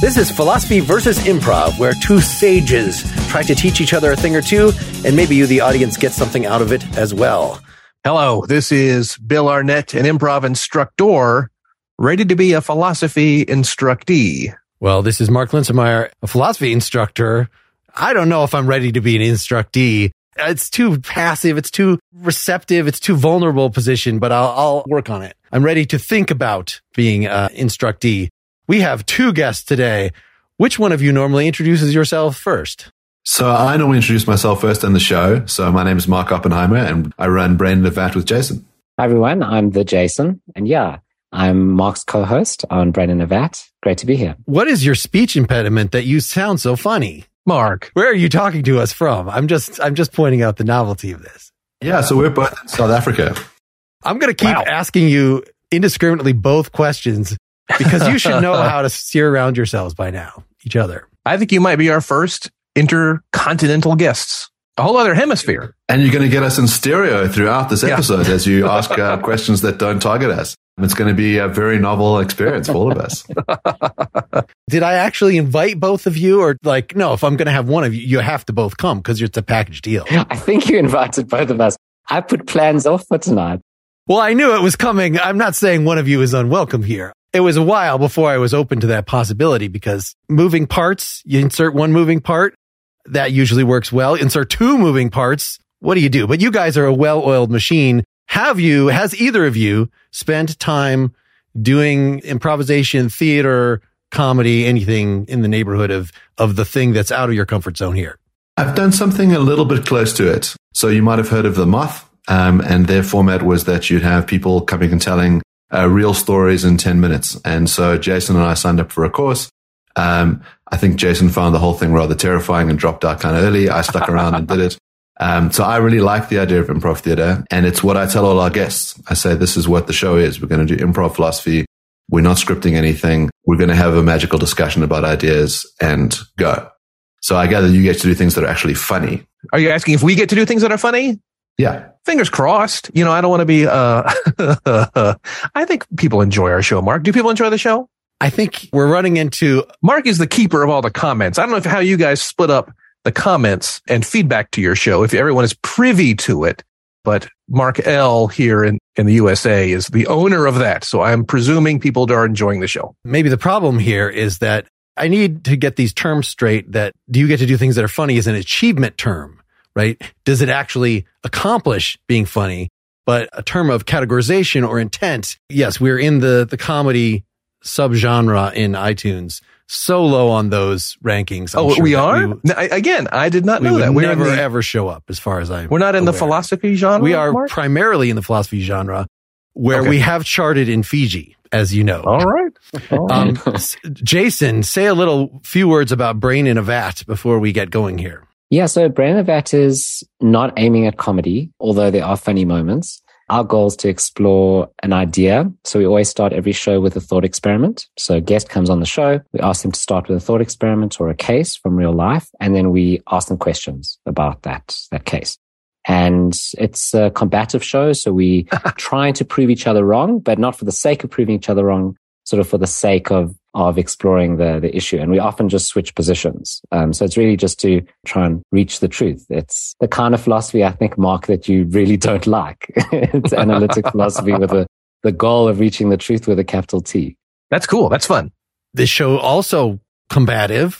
This is Philosophy versus Improv, where two sages try to teach each other a thing or two, and maybe you, the audience, get something out of it as well. Hello, this is Bill Arnett, an improv instructor, ready to be a philosophy instructee. Well, this is Mark Linsenmeyer, a philosophy instructor. I don't know if I'm ready to be an instructee. It's too passive, it's too receptive, it's too vulnerable position, but I'll work on it. I'm ready to think about being an instructee. We have two guests today. Which one of you normally introduces yourself first? So I normally introduce myself first in the show. So my name is Mark Oppenheimer, and I run Brain in a Vat with Jason. Hi, everyone. I'm the Jason. And yeah, I'm Mark's co-host on Brain in a Vat. Great to be here. What is your speech impediment that you sound so funny? Mark, where are you talking to us from? I'm just pointing out the novelty of this. Yeah, so we're both in South Africa. I'm going to keep asking you indiscriminately both questions because you should know how to steer around yourselves by now, each other. I think you might be our first intercontinental guests, a whole other hemisphere. And you're going to get us in stereo throughout this episode as you ask questions that don't target us. It's going to be a very novel experience for all of us. Did I actually invite both of you? Or no, if I'm going to have one of you, you have to both come because it's a package deal. I think you invited both of us. I put plans off for tonight. Well, I knew it was coming. I'm not saying one of you is unwelcome here. It was a while before I was open to that possibility because moving parts, you insert one moving part, that usually works well. Insert two moving parts, what do you do? But you guys are a well-oiled machine. Has either of you spent time doing improvisation, theater, comedy, anything in the neighborhood of the thing that's out of your comfort zone here? I've done something a little bit close to it. So you might have heard of The Moth, and their format was that you'd have people coming and telling real stories in 10 minutes. And so Jason and I signed up for a course. I think Jason found the whole thing rather terrifying and dropped out kind of early. I stuck around and did it. So I really like the idea of improv theater, and it's what I tell all our guests. I say, this is what the show is. We're going to do improv philosophy. We're not scripting anything. We're going to have a magical discussion about ideas and go. So I gather you get to do things that are actually funny. Are you asking if we get to do things that are funny? Yeah. Fingers crossed. I don't want to be, I think people enjoy our show, Mark. Do people enjoy the show? I think we're running into... Mark is the keeper of all the comments. I don't know how you guys split up the comments and feedback to your show, if everyone is privy to it. But Mark L. here in the USA is the owner of that. So I'm presuming people are enjoying the show. Maybe the problem here is that I need to get these terms straight, that do you get to do things that are funny is an achievement term, right? Does it actually accomplish being funny? But a term of categorization or intent, yes, we're in the comedy subgenre in iTunes. So low on those rankings. We are? I did not know that. We never ever show up as far as We're not in the philosophy genre? We are Mark? primarily in the philosophy genre, where we have charted in Fiji, as you know. All right. Jason, say a few words about Brain in a Vat before we get going here. Yeah, so Brain in a Vat is not aiming at comedy, although there are funny moments. Our goal is to explore an idea. So we always start every show with a thought experiment. So a guest comes on the show. We ask them to start with a thought experiment or a case from real life. And then we ask them questions about that case. And it's a combative show. So we trying to prove each other wrong, but not for the sake of proving each other wrong, sort of for the sake of exploring the issue. And we often just switch positions. So it's really just to try and reach the truth. It's the kind of philosophy, I think, Mark, that you really don't like. It's analytic philosophy with the goal of reaching the truth with a capital T. That's cool. That's fun. This show also combative.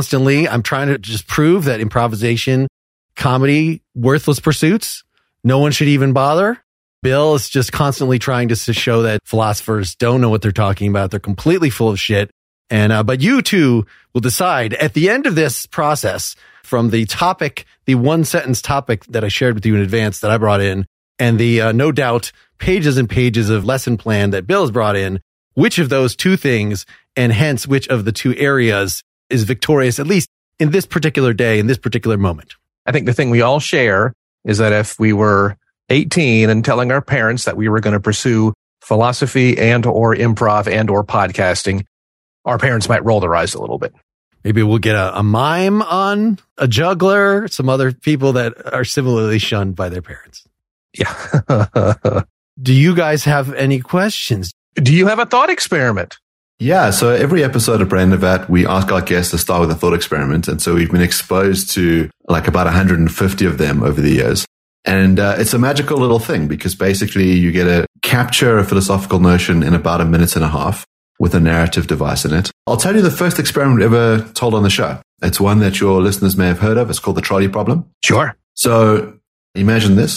I'm trying to just prove that improvisation, comedy, worthless pursuits. No one should even bother. Bill is just constantly trying to show that philosophers don't know what they're talking about. They're completely full of shit. And, but you two will decide at the end of this process from the topic, the one sentence topic that I shared with you in advance that I brought in, and the, no doubt pages and pages of lesson plan that Bill has brought in, which of those two things and hence which of the two areas is victorious, at least in this particular day, in this particular moment. I think the thing we all share is that if we were 18 and telling our parents that we were going to pursue philosophy and or improv and or podcasting, our parents might roll their eyes a little bit. Maybe we'll get a mime on, a juggler, some other people that are similarly shunned by their parents. Yeah. Do you guys have any questions? Do you have a thought experiment? Yeah, so every episode of Brain in a Vat, we ask our guests to start with a thought experiment. And so we've been exposed to like about 150 of them over the years. And it's a magical little thing because basically you get to capture a philosophical notion in about 1.5 minutes with a narrative device in it. I'll tell you the first experiment ever told on the show. It's one that your listeners may have heard of. It's called the trolley problem. Sure. So imagine this.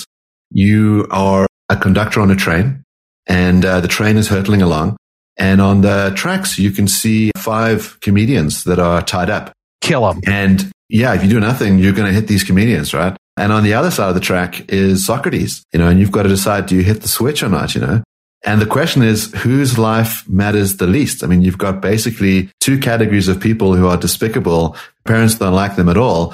You are a conductor on a train and the train is hurtling along. And on the tracks, you can see 5 comedians that are tied up. Kill them. And yeah, if you do nothing, you're going to hit these comedians, right? And on the other side of the track is Socrates, and you've got to decide, do you hit the switch or not, And the question is, whose life matters the least? I mean, you've got basically 2 categories of people who are despicable. Parents don't like them at all.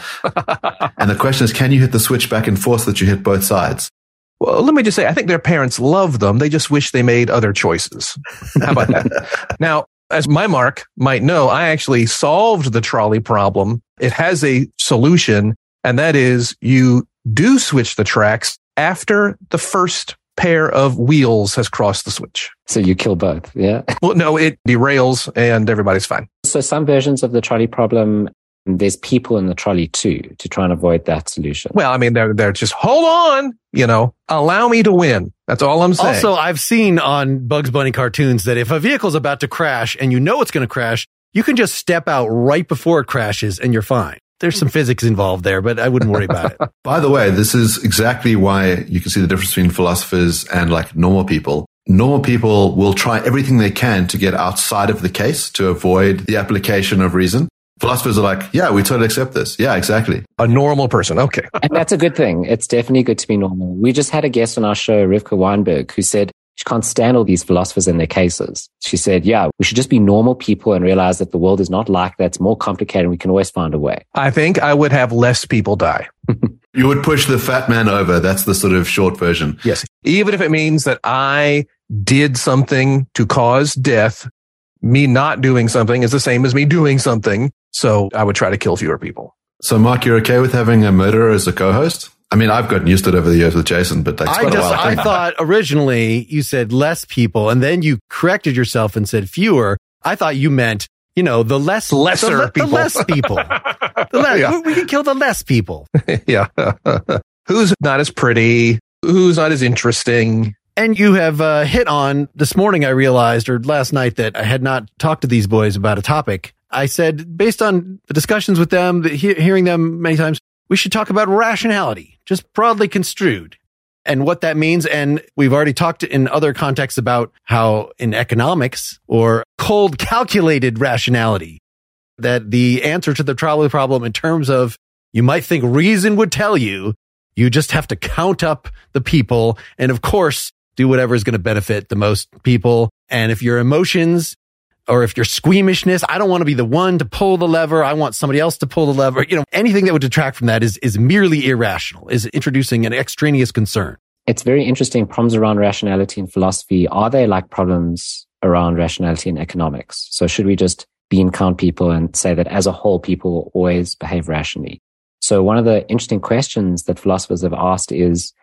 And the question is, can you hit the switch back and forth so that you hit both sides? Well, let me just say, I think their parents love them. They just wish they made other choices. How about that? Now, as my Mark might know, I actually solved the trolley problem. It has a solution, and that is you do switch the tracks after the first pair of wheels has crossed the switch. So you kill both, yeah? Well, no, it derails and everybody's fine. So some versions of the trolley problem, there's people in the trolley too, to try and avoid that solution. Well, I mean, they're just, hold on, allow me to win. That's all I'm saying. Also, I've seen on Bugs Bunny cartoons that if a vehicle's about to crash and it's going to crash, you can just step out right before it crashes and you're fine. There's some physics involved there, but I wouldn't worry about it. By the way, this is exactly why you can see the difference between philosophers and like normal people. Normal people will try everything they can to get outside of the case to avoid the application of reason. Philosophers are like, yeah, we totally accept this. Yeah, exactly. A normal person. Okay. And that's a good thing. It's definitely good to be normal. We just had a guest on our show, Rivka Weinberg, who said she can't stand all these philosophers and their cases. She said, yeah, we should just be normal people and realize that the world is not like that. It's more complicated and we can always find a way. I think I would have less people die. You would push the fat man over. That's the sort of short version. Yes. Even if it means that I did something to cause death, me not doing something is the same as me doing something. So I would try to kill fewer people. So Mark, you're okay with having a murderer as a co-host? I mean, I've gotten used to it over the years with Jason, but that's quite a while. I thought originally you said less people and then you corrected yourself and said fewer. I thought you meant, the lesser people. The less people. Yeah. We can kill the less people. Yeah. Who's not as pretty? Who's not as interesting? And you have hit on this morning, I realized, or last night, that I had not talked to these boys about a topic. I said, based on the discussions with them, hearing them many times, we should talk about rationality, just broadly construed, and what that means. And we've already talked in other contexts about how in economics or cold calculated rationality, that the answer to the trolley problem in terms of you might think reason would tell you, you just have to count up the people and, of course, do whatever is going to benefit the most people. And if your emotions or if your squeamishness, I don't want to be the one to pull the lever. I want somebody else to pull the lever. Anything that would detract from that is merely irrational, is introducing an extraneous concern. It's very interesting. Problems around rationality in philosophy, are they like problems around rationality in economics? So should we just bean count people and say that as a whole, people always behave rationally? So one of the interesting questions that philosophers have asked is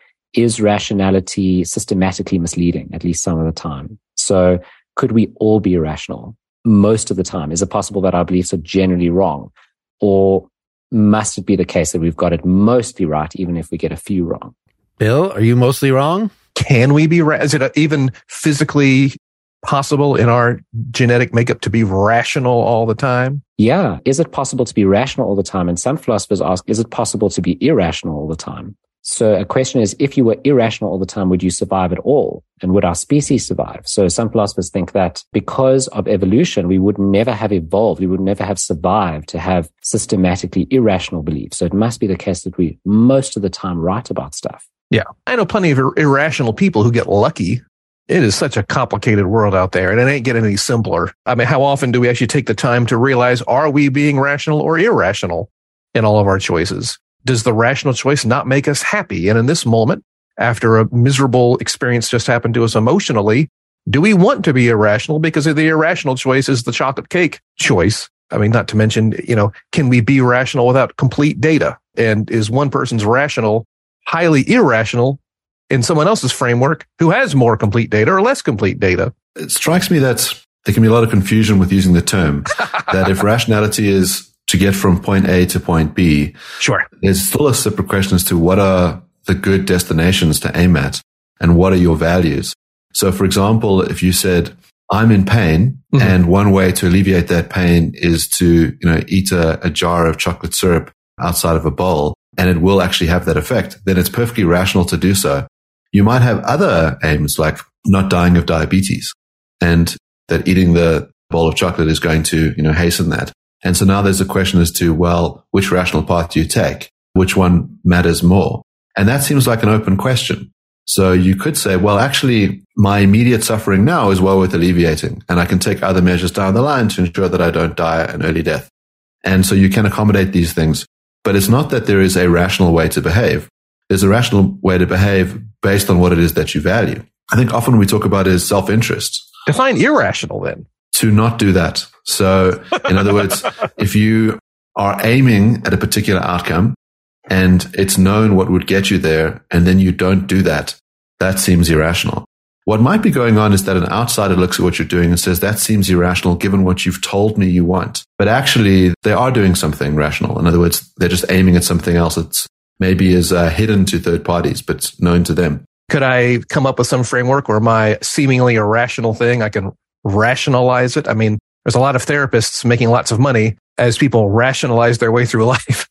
rationality systematically misleading, at least some of the time? So could we all be irrational most of the time? Is it possible that our beliefs are generally wrong? Or must it be the case that we've got it mostly right, even if we get a few wrong? Bill, are you mostly wrong? Can we be is it even physically possible in our genetic makeup to be rational all the time? Yeah. Is it possible to be rational all the time? And some philosophers ask, is it possible to be irrational all the time? So a question is, if you were irrational all the time, would you survive at all? And would our species survive? So some philosophers think that because of evolution, we would never have evolved. We would never have survived to have systematically irrational beliefs. So it must be the case that we most of the time right about stuff. Yeah. I know plenty of irrational people who get lucky. It is such a complicated world out there, and it ain't getting any simpler. I mean, how often do we actually take the time to realize, are we being rational or irrational in all of our choices? Does the rational choice not make us happy? And in this moment, after a miserable experience just happened to us emotionally, do we want to be irrational because of the irrational choice is the chocolate cake choice? I mean, not to mention, can we be rational without complete data? And is one person's rational highly irrational in someone else's framework who has more complete data or less complete data? It strikes me that there can be a lot of confusion with using the term. That if rationality is to get from point A to point B, sure, there's still a separate question as to what are the good destinations to aim at and what are your values. So, for example, if you said, I'm in pain, and one way to alleviate that pain is to, eat a jar of chocolate syrup outside of a bowl, and it will actually have that effect, then it's perfectly rational to do so. You might have other aims, like not dying of diabetes, and that eating the bowl of chocolate is going to, hasten that. And so now there's a question as to, well, which rational path do you take? Which one matters more? And that seems like an open question. So you could say, well, actually, my immediate suffering now is well worth alleviating, and I can take other measures down the line to ensure that I don't die an early death. And so you can accommodate these things. But it's not that there is a rational way to behave. There's a rational way to behave based on what it is that you value. I think often we talk about is self-interest. Define irrational then. To not do that. So in other words, if you are aiming at a particular outcome and it's known what would get you there, and then you don't do that, that seems irrational. What might be going on is that an outsider looks at what you're doing and says, that seems irrational given what you've told me you want. But actually, they are doing something rational. In other words, they're just aiming at something else that's maybe is hidden to third parties, but known to them. Could I come up with some framework where my seemingly irrational thing, I can rationalize it? I mean, there's a lot of therapists making lots of money as people rationalize their way through life,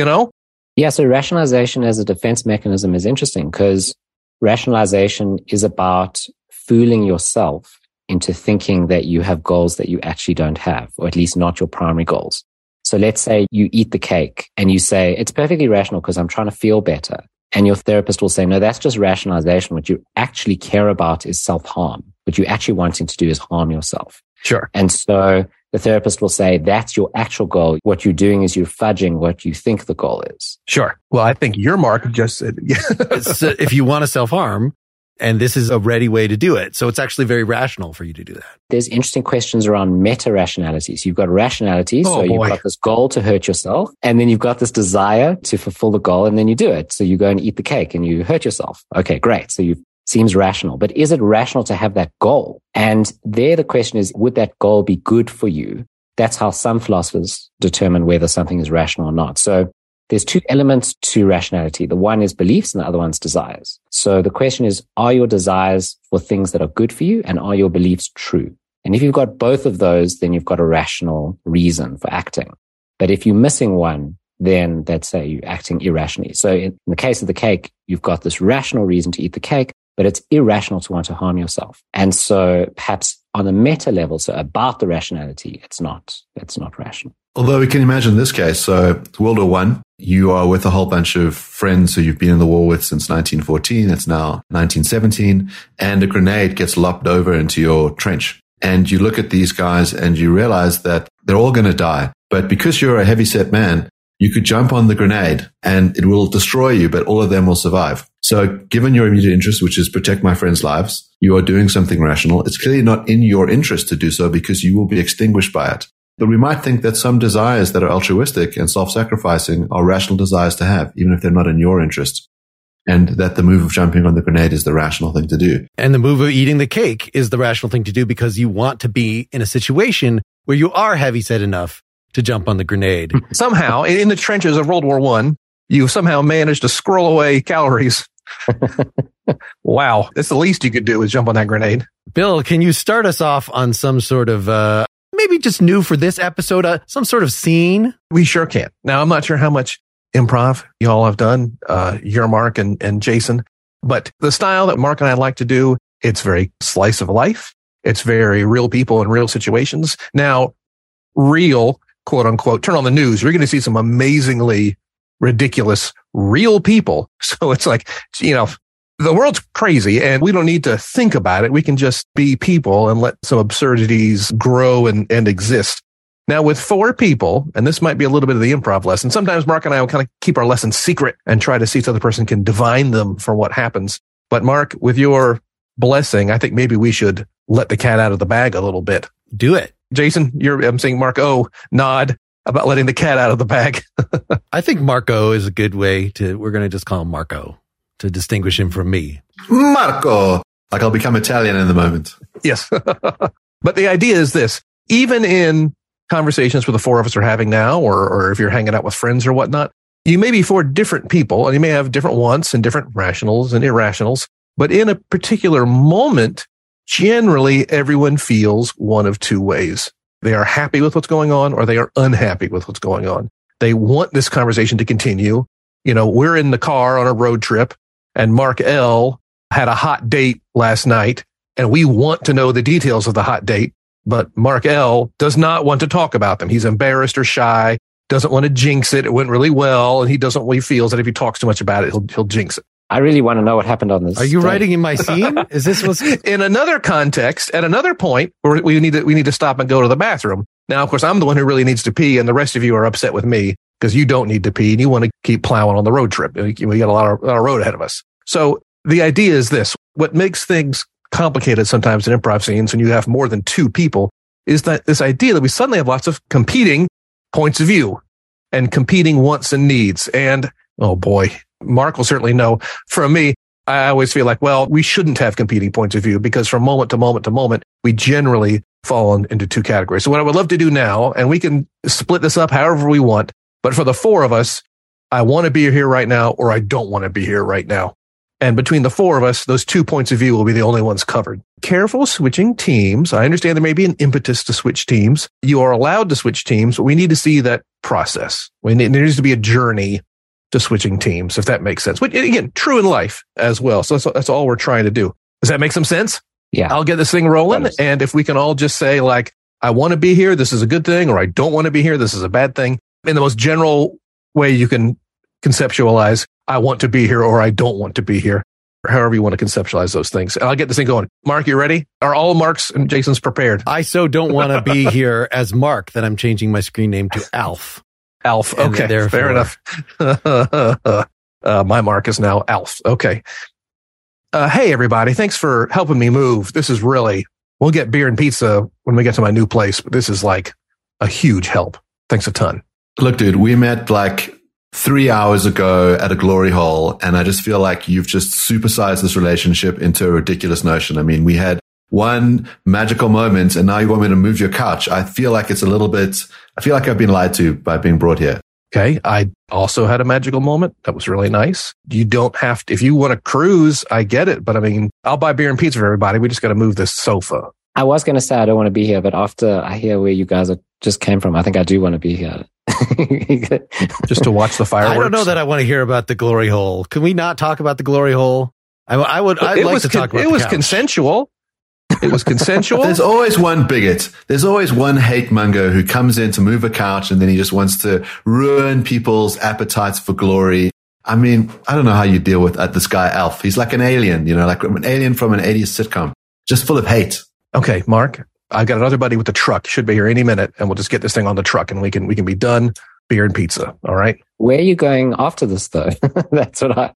Yeah, so rationalization as a defense mechanism is interesting because rationalization is about fooling yourself into thinking that you have goals that you actually don't have, or at least not your primary goals. So let's say you eat the cake and you say, it's perfectly rational because I'm trying to feel better. And your therapist will say, no, that's just rationalization. What you actually care about is self-harm. What you're actually wanting to do is harm yourself. Sure. And so the therapist will say, that's your actual goal. What you're doing is you're fudging what you think the goal is. Sure. Well, I think your Mark just said, So if you want to self-harm, and this is a ready way to do it. So it's actually very rational for you to do that. There's interesting questions around meta-rationality. So you've got rationality. You've got this goal to hurt yourself. And then you've got this desire to fulfill the goal. And then you do it. So you go and eat the cake and you hurt yourself. Okay, great. So seems rational. But is it rational to have that goal? And there the question is, would that goal be good for you? That's how some philosophers determine whether something is rational or not. So there's two elements to rationality. The one is beliefs and the other one's desires. So the question is, are your desires for things that are good for you, and are your beliefs true? And if you've got both of those, then you've got a rational reason for acting. But if you're missing one, then let's say you're acting irrationally. So in the case of the cake, you've got this rational reason to eat the cake, but it's irrational to want to harm yourself. And so perhaps on the meta level, so about the rationality, it's not rational. Although we can imagine this case. So World War I, you are with a whole bunch of friends who you've been in the war with since 1914. It's now 1917. And a grenade gets lopped over into your trench. And you look at these guys and you realize that they're all going to die. But because you're a heavy-set man, you could jump on the grenade and it will destroy you, but all of them will survive. So given your immediate interest, which is protect my friends' lives, you are doing something rational. It's clearly not in your interest to do so because you will be extinguished by it. But we might think that some desires that are altruistic and self-sacrificing are rational desires to have, even if they're not in your interest. And that the move of jumping on the grenade is the rational thing to do. And the move of eating the cake is the rational thing to do because you want to be in a situation where you are heavy-set enough to jump on the grenade. Somehow, in the trenches of World War I, you somehow managed to scroll away calories. Wow. That's the least you could do is jump on that grenade. Bill, can you start us off on some sort of, maybe just new for this episode, some sort of scene? We sure can. Now, I'm not sure how much improv you all have done, your Mark and Jason, but the style that Mark and I like to do, it's very slice of life. It's very real people and real situations. Now, real, quote unquote, turn on the news. You're going to see some amazingly ridiculous real people. So it's like, the world's crazy and we don't need to think about it. We can just be people and let some absurdities grow and exist. Now with 4 people, and this might be a little bit of the improv lesson. Sometimes Mark and I will kind of keep our lessons secret and try to see if the other person can divine them for what happens. But Mark, with your blessing, I think maybe we should let the cat out of the bag a little bit. Do it. Jason, I'm saying Mark O, nod about letting the cat out of the bag. I think Marco is a good way we're going to just call him Marco to distinguish him from me. Marco! Like I'll become Italian in the moment. Yes. But the idea is this, even in conversations where the four of us are having now, or if you're hanging out with friends or whatnot, you may be four different people and you may have different wants and different rationals and irrationals. But in a particular moment, generally everyone feels one of two ways. They are happy with what's going on or they are unhappy with what's going on. They want this conversation to continue. You know, we're in the car on a road trip and Mark L had a hot date last night and we want to know the details of the hot date, but Mark L does not want to talk about them. He's embarrassed or shy, doesn't want to jinx it. It went really well. And he feels that if he talks too much about it, he'll jinx it. I really want to know what happened on this. Are you writing in my scene? Is this what's in another context? At another point, where we need to stop and go to the bathroom. Now, of course, I'm the one who really needs to pee, and the rest of you are upset with me because you don't need to pee and you want to keep plowing on the road trip. We got a lot of road ahead of us. So the idea is this: what makes things complicated sometimes in improv scenes when you have more than two people is that this idea that we suddenly have lots of competing points of view and competing wants and needs. And oh boy. Mark will certainly know. For me, I always feel like, well, we shouldn't have competing points of view because from moment to moment to moment, we generally fall into two categories. So what I would love to do now, and we can split this up however we want, but for the four of us, I want to be here right now or I don't want to be here right now. And between the four of us, those 2 points of view will be the only ones covered. Careful switching teams. I understand there may be an impetus to switch teams. You are allowed to switch teams, but we need to see that process. There needs to be a journey to switching teams, if that makes sense. Which, again, true in life as well. So that's all we're trying to do. Does that make some sense? Yeah. I'll get this thing rolling. And if we can all just say, like, I want to be here, this is a good thing, or I don't want to be here, this is a bad thing. In the most general way you can conceptualize, I want to be here or I don't want to be here, or however you want to conceptualize those things. And I'll get this thing going. Mark, you ready? Are all Mark's and Jason's prepared? I so don't want to be here as Mark that I'm changing my screen name to Alf. Alf. Okay, fair enough. My Mark is now Alf. Okay. Hey, everybody. Thanks for helping me move. This is really, we'll get beer and pizza when we get to my new place, but this is like a huge help. Thanks a ton. Look, dude, we met like 3 hours ago at a glory hole, and I just feel like you've just supersized this relationship into a ridiculous notion. I mean, we had one magical moment and now you want me to move your couch. I feel like it's a little bit, I feel like I've been lied to by being brought here. Okay. I also had a magical moment. That was really nice. You don't have to, if you want to cruise, I get it. But I mean, I'll buy beer and pizza for everybody. We just got to move this sofa. I was going to say I don't want to be here, but after I hear where you guys just came from, I think I do want to be here. Just to watch the fireworks. I don't know that I want to hear about the glory hole. Can we not talk about the glory hole? I'd like to talk about it. It was consensual. It was consensual. There's always one bigot. There's always one hate monger who comes in to move a couch and then he just wants to ruin people's appetites for glory. I mean, I don't know how you deal with this guy, Alf. He's like an alien, like an alien from an 80s sitcom, just full of hate. Okay, Mark, I've got another buddy with the truck. Should be here any minute, and we'll just get this thing on the truck and we can be done. Beer and pizza. All right. Where are you going after this, though? That's what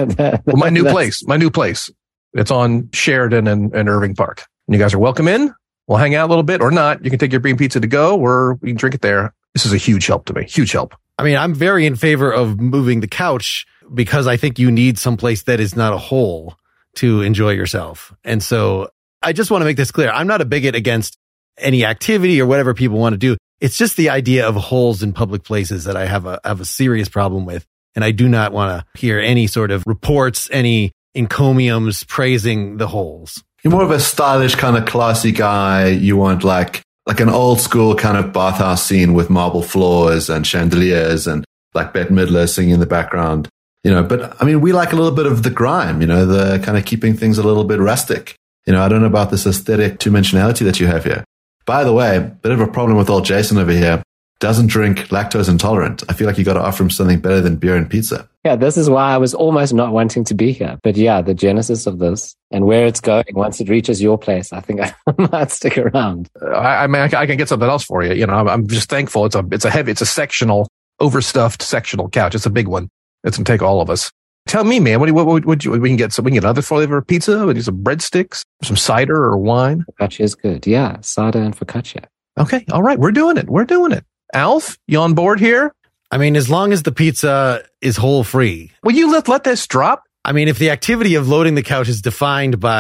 my new place. It's on Sheridan and Irving Park. And you guys are welcome in. We'll hang out a little bit or not. You can take your beer and pizza to go or we can drink it there. This is a huge help to me. Huge help. I mean, I'm very in favor of moving the couch because I think you need someplace that is not a hole to enjoy yourself. And so I just want to make this clear. I'm not a bigot against any activity or whatever people want to do. It's just the idea of holes in public places that I have a serious problem with. And I do not want to hear any sort of reports, any encomiums praising the holes. You're more of a stylish kind of classy guy. You want like an old school kind of bathhouse scene with marble floors and chandeliers and like Bette Midler singing in the background, but I mean, we like a little bit of the grime, the kind of keeping things a little bit rustic. I don't know about this aesthetic two-dimensionality that you have here. By the way, bit of a problem with old Jason over here. Doesn't drink, lactose intolerant. I feel like you got to offer him something better than beer and pizza. Yeah, this is why I was almost not wanting to be here. But yeah, the genesis of this and where it's going once it reaches your place, I think I might stick around. I mean, I can get something else for you. I'm just thankful. It's a sectional, overstuffed sectional couch. It's a big one. It's going to take all of us. Tell me, man, we can get another flavor of pizza. We need some breadsticks, some cider or wine. Focaccia is good. Yeah, cider and focaccia. Okay. All right. We're doing it. Alf, you on board here? I mean, as long as the pizza is hole free. Will you let this drop? I mean, if the activity of loading the couch is defined by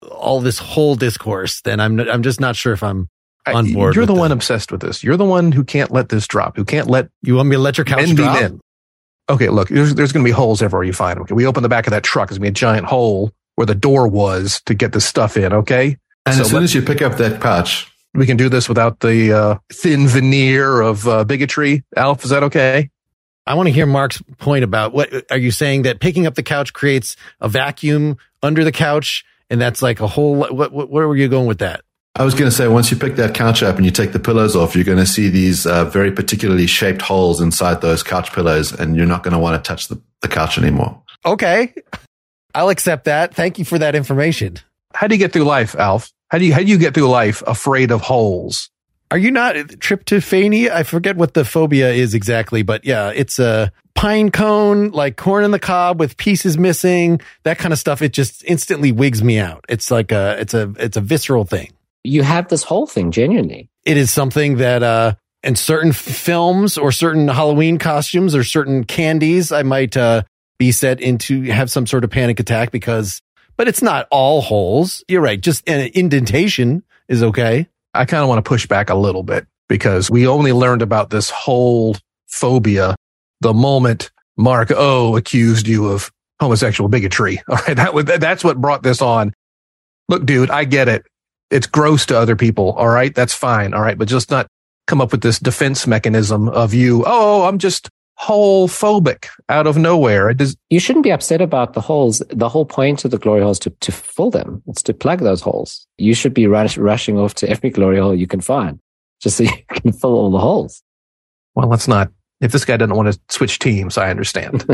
all this whole discourse, then I'm just not sure if I'm on board. You're the one obsessed with this. You're the one who can't let this drop, who can't let. You want me to let your couch drop? Men. Okay, look, there's going to be holes everywhere you find them. Okay, we open the back of that truck. There's going to be a giant hole where the door was to get this stuff in. Okay. And as soon as you pick up that couch, we can do this without the thin veneer of bigotry. Alf, is that okay? I want to hear Mark's point about what are you saying that picking up the couch creates a vacuum under the couch, and that's like a whole. Where were you going with that? I was going to say, once you pick that couch up and you take the pillows off, you're going to see these very particularly shaped holes inside those couch pillows, and you're not going to want to touch the couch anymore. Okay, I'll accept that. Thank you for that information. How do you get through life, Alf? How do you get through life afraid of holes? Are you not tryptophania? I forget what the phobia is exactly, but yeah, it's a pine cone, like corn in the cob with pieces missing, that kind of stuff. It just instantly wigs me out. It's like it's a visceral thing. You have this whole thing, genuinely. It is something that in certain films or certain Halloween costumes or certain candies, I might be set into have some sort of panic attack but it's not all holes. You're right. Just an indentation is okay. I kind of want to push back a little bit because we only learned about this whole phobia the moment Mark O accused you of homosexual bigotry. All right. That's what brought this on. Look, dude, I get it. It's gross to other people. All right. That's fine. All right. But just not come up with this defense mechanism of you. Oh, I'm just hole phobic out of nowhere. You shouldn't be upset about the holes. The whole point of the glory hole is to fill them. It's to plug those holes. You should be rushing off to every glory hole you can find just so you can fill all the holes. Well, let's not. If this guy doesn't want to switch teams, I understand.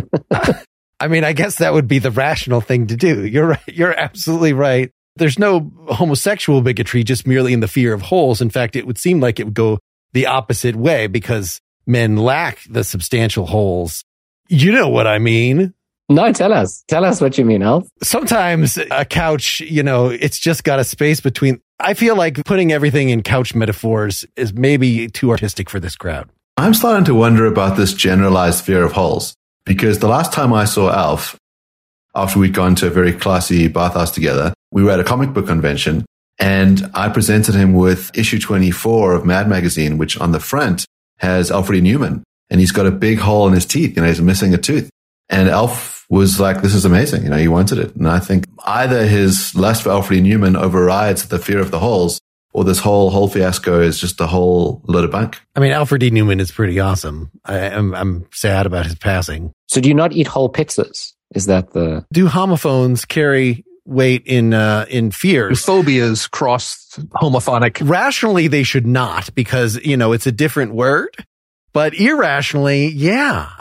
I mean, I guess that would be the rational thing to do. You're right. You're absolutely right. There's no homosexual bigotry, just merely in the fear of holes. In fact, it would seem like it would go the opposite way because men lack the substantial holes. You know what I mean? No, tell us. Tell us what you mean, Alf. Sometimes a couch, it's just got a space between. I feel like putting everything in couch metaphors is maybe too artistic for this crowd. I'm starting to wonder about this generalized fear of holes because the last time I saw Alf, after we'd gone to a very classy bathhouse together, we were at a comic book convention and I presented him with issue 24 of Mad Magazine, which on the front has Alfred E. Newman, and he's got a big hole in his teeth, he's missing a tooth. And Alf was like, this is amazing, he wanted it. And I think either his lust for Alfred E. Newman overrides the fear of the holes, or this whole fiasco is just a whole load of bunk. I mean, Alfred E. Newman is pretty awesome. I'm sad about his passing. So do you not eat whole pizzas? Is that do homophones carry weight in fears? Phobias cross homophonic. Rationally, they should not because, it's a different word, but irrationally, yeah.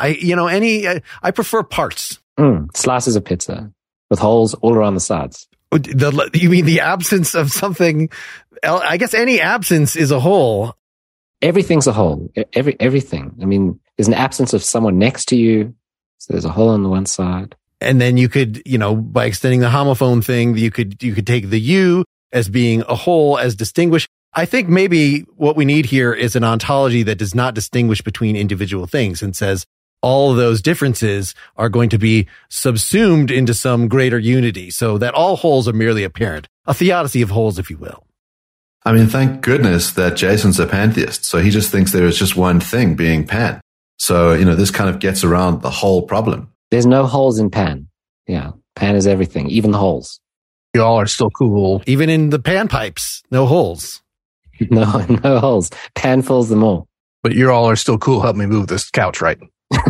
I prefer parts. Slices of pizza with holes all around the sides. You mean the absence of something? I guess any absence is a hole. Everything's a hole. Everything. I mean, there's an absence of someone next to you. So there's a hole on the one side. And then you could, by extending the homophone thing, you could take the you as being a whole, as distinguished. I think maybe what we need here is an ontology that does not distinguish between individual things and says all of those differences are going to be subsumed into some greater unity so that all wholes are merely apparent. A theodicy of wholes, if you will. I mean, thank goodness that Jason's a pantheist. So he just thinks there is just one thing being pan. So, this kind of gets around the whole problem. There's no holes in Pan. Yeah. Pan is everything, even the holes. You all are still cool. Even in the pan pipes, no holes. No holes. Pan fills them all. But you all are still cool. Help me move this couch, right?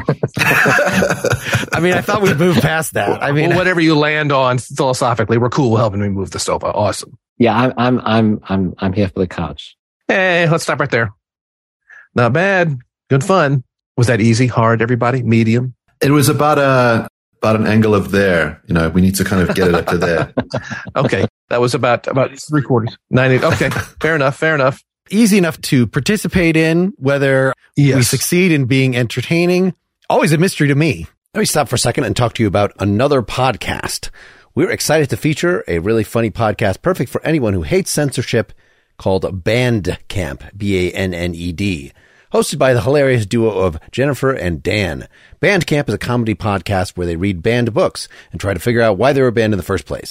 I mean, I thought we'd moved past that. I mean, whatever you land on philosophically, we're cool helping me move the sofa. Awesome. Yeah, I'm here for the couch. Hey, let's stop right there. Not bad. Good fun. Was that easy, hard, everybody? Medium? It was about an angle of there. We need to kind of get it up to there. Okay. That was about 3/4. 90. Okay. Fair enough. Easy enough to participate in, whether we succeed in being entertaining. Always a mystery to me. Let me stop for a second and talk to you about another podcast. We're excited to feature a really funny podcast, perfect for anyone who hates censorship, called Bandcamp, Banned. Hosted by the hilarious duo of Jennifer and Dan. Bandcamp is a comedy podcast where they read banned books and try to figure out why they were banned in the first place.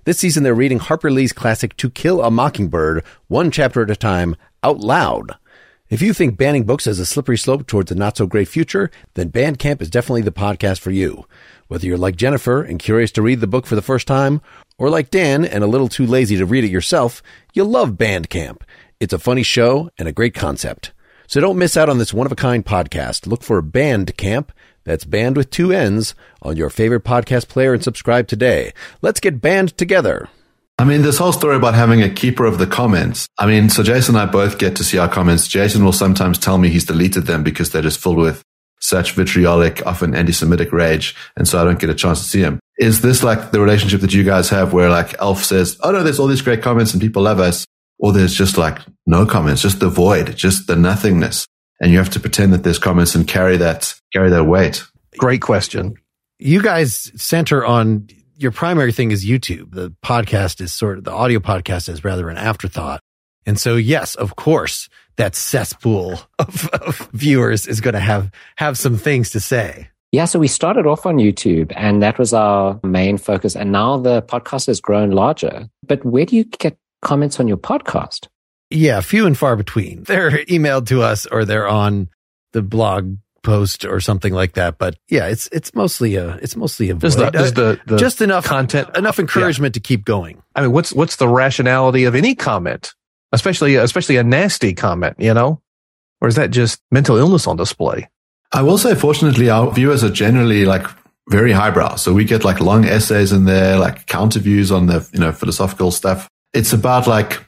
This season, they're reading Harper Lee's classic To Kill a Mockingbird, one chapter at a time, out loud. If you think banning books is a slippery slope towards a not-so-great future, then Bandcamp is definitely the podcast for you. Whether you're like Jennifer and curious to read the book for the first time, or like Dan and a little too lazy to read it yourself, you'll love Bandcamp. It's a funny show and a great concept. So don't miss out on this one-of-a-kind podcast. Look for Bandcamp, that's band with 2 N's, on your favorite podcast player and subscribe today. Let's get banned together. I mean, this whole story about having a keeper of the comments. I mean, so Jason and I both get to see our comments. Jason will sometimes tell me he's deleted them because they're just filled with such vitriolic, often anti-Semitic rage. And so I don't get a chance to see him. Is this like the relationship that you guys have where like Elf says, oh no, there's all these great comments and people love us. Or there's just like no comments, just the void, just the nothingness. And you have to pretend that there's comments and carry that weight. Great question. You guys center on your primary thing is YouTube. The podcast is the audio podcast is rather an afterthought. And so, yes, of course, that cesspool of viewers is going to have some things to say. Yeah, so we started off on YouTube and that was our main focus. And now the podcast has grown larger. But where do you get comments on your podcast? Yeah, few and far between. They're emailed to us or they're on the blog post or something like that. But yeah, it's mostly a void. Just enough content, enough encouragement to keep going. I mean, what's the rationality of any comment, especially a nasty comment, you know? Or is that just mental illness on display? I will say, fortunately, our viewers are generally like very highbrow. So we get like long essays in there, like counter views on the, philosophical stuff. It's about like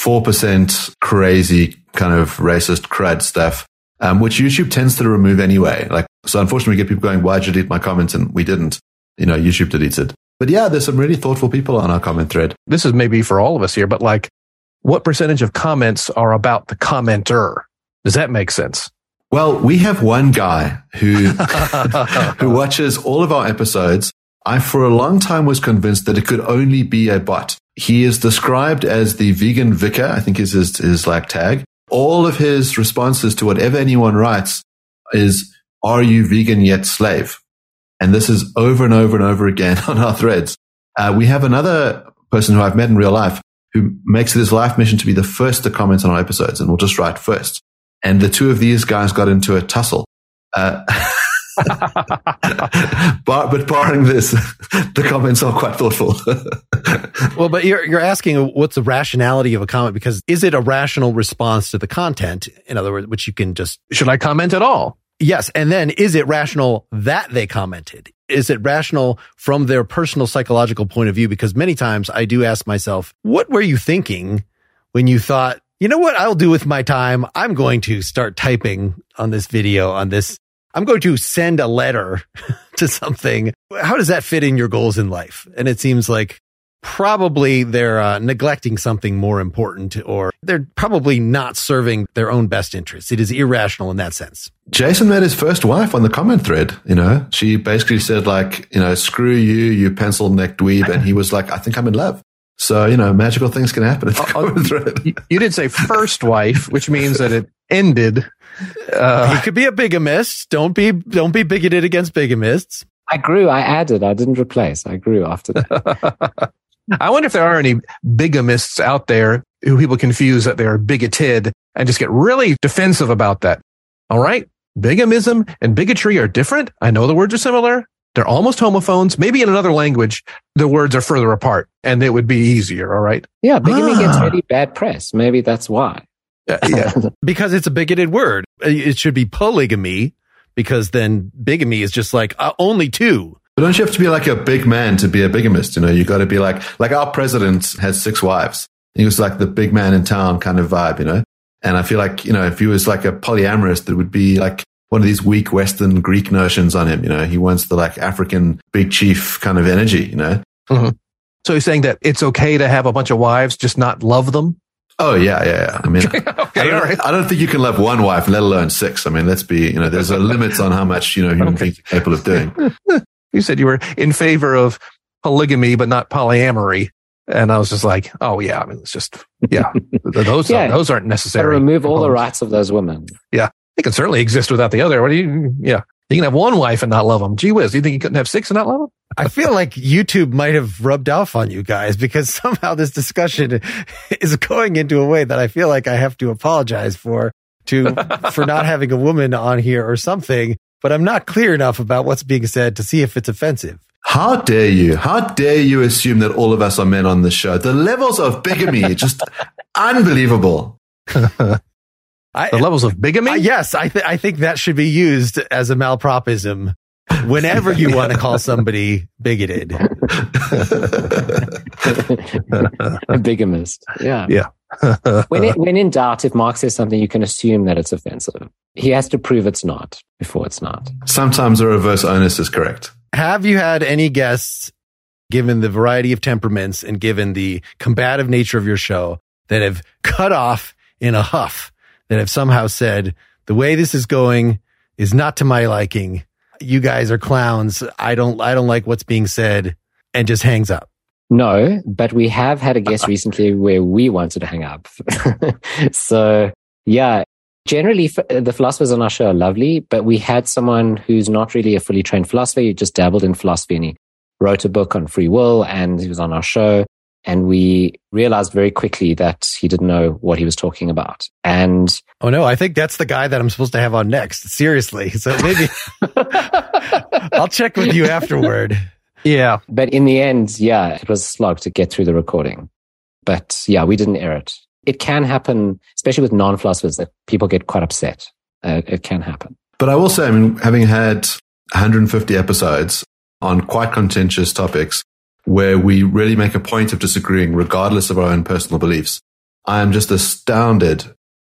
4% crazy kind of racist crud stuff, which YouTube tends to remove anyway. Like, so unfortunately we get people going, why'd you delete my comments? And we didn't, YouTube deletes it. But yeah, there's some really thoughtful people on our comment thread. This is maybe for all of us here, but like what percentage of comments are about the commenter? Does that make sense? Well, we have one guy who watches all of our episodes. I, for a long time, was convinced that it could only be a bot. He is described as the vegan vicar, I think is his like tag. All of his responses to whatever anyone writes is, are you vegan yet slave? And this is over and over and over again on our threads. We have another person who I've met in real life who makes it his life mission to be the first to comment on our episodes and will just write first. And the two of these guys got into a tussle. But barring this, the comments are quite thoughtful. Well, but you're asking what's the rationality of a comment, because is it a rational response to the content? In other words, which you can just... Should I comment at all? Yes. And then is it rational that they commented? Is it rational from their personal psychological point of view? Because many times I do ask myself, what were you thinking when you thought, you know what I'll do with my time? I'm going to start typing on this video, on this. I'm going to send a letter to something. How does that fit in your goals in life? And it seems like probably they're neglecting something more important, or they're probably not serving their own best interests. It is irrational in that sense. Jason met his first wife on the comment thread. She basically said like, screw you, you pencil neck dweeb. And he was like, I think I'm in love. So, magical things can happen at the comment thread. You did say first wife, which means that it ended. He could be a bigamist. Don't be bigoted against bigamists. I grew. I added. I didn't replace. I grew after that. I wonder if there are any bigamists out there who people confuse that they're bigoted and just get really defensive about that. All right. Bigamism and bigotry are different. I know the words are similar. They're almost homophones. Maybe in another language, the words are further apart and it would be easier. All right. Yeah. Bigamy gets really bad press. Maybe that's why. Yeah. Because it's a bigoted word. It should be polygamy, because then bigamy is just like only two. But don't you have to be like a big man to be a bigamist? You got to be like our president has 6 wives. He was like the big man in town kind of vibe, And I feel like, if he was like a polyamorist, it would be like one of these weak Western Greek notions on him. He wants the like African big chief kind of energy, Mm-hmm. So he's saying that it's okay to have a bunch of wives, just not love them? Oh, yeah. I mean, okay, all right. I don't think you can love one wife, let alone 6. I mean, let's be, there's a limit on how much, human beings are capable of doing. You said you were in favor of polygamy, but not polyamory. And I was just like, oh, yeah. I mean, it's just, yeah, those aren't necessary. To remove all the rights of those women. Yeah. They can certainly exist without the other. You can have one wife and not love them. Gee whiz. You think you couldn't have 6 and not love them? I feel like YouTube might have rubbed off on you guys because somehow this discussion is going into a way that I feel like I have to apologize for not having a woman on here or something, but I'm not clear enough about what's being said to see if it's offensive. How dare you? How dare you assume that all of us are men on this show? The levels of bigamy, just unbelievable. The levels of bigamy? Yes, I think that should be used as a malapropism whenever you want to call somebody bigoted. A bigamist. Yeah. Yeah. When in doubt, if Mark says something, you can assume that it's offensive. He has to prove it's not before it's not. Sometimes the reverse onus is correct. Have you had any guests, given the variety of temperaments and given the combative nature of your show, that have cut off in a huff, that have somehow said, the way this is going is not to my liking. You guys are clowns. I don't like what's being said, and just hangs up? No, but we have had a guest recently where we wanted to hang up. So yeah, generally the philosophers on our show are lovely, but we had someone who's not really a fully trained philosopher. He just dabbled in philosophy and he wrote a book on free will and he was on our show. And we realized very quickly that he didn't know what he was talking about. And oh no, I think that's the guy that I'm supposed to have on next. Seriously. So maybe I'll check with you afterward. Yeah. But in the end, yeah, it was a slog to get through the recording. But yeah, we didn't air it. It can happen, especially with non-philosophers, that people get quite upset. It can happen. But I will say, I mean, having had 150 episodes on quite contentious topics where we really make a point of disagreeing regardless of our own personal beliefs, I am just astounded